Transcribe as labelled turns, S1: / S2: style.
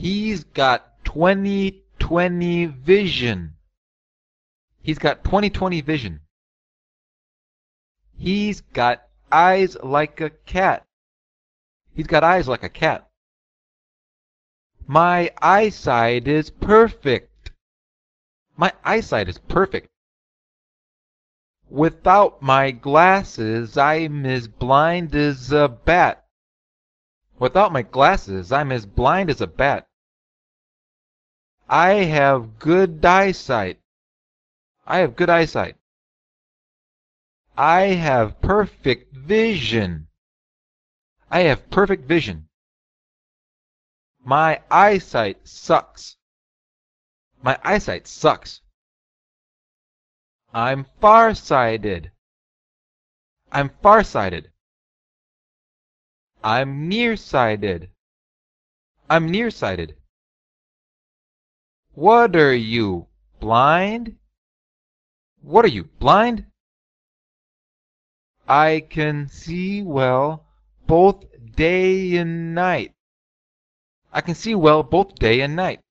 S1: He's got 20/20 vision. He's got 20/20 vision. He's got eyes like a cat. He's got eyes like a cat. My eyesight is perfect. My eyesight is perfect. Without my glasses, I'm as blind as a bat. Without my glasses, I'm as blind as a bat. I have good eyesight. I have good eyesight. I have perfect vision. I have perfect vision. My eyesight sucks. My eyesight sucks. I'm farsighted. I'm farsighted. I'm nearsighted. I'm nearsighted. What are you, blind? What are you, blind? I can see well both day and night. I can see well both day and night.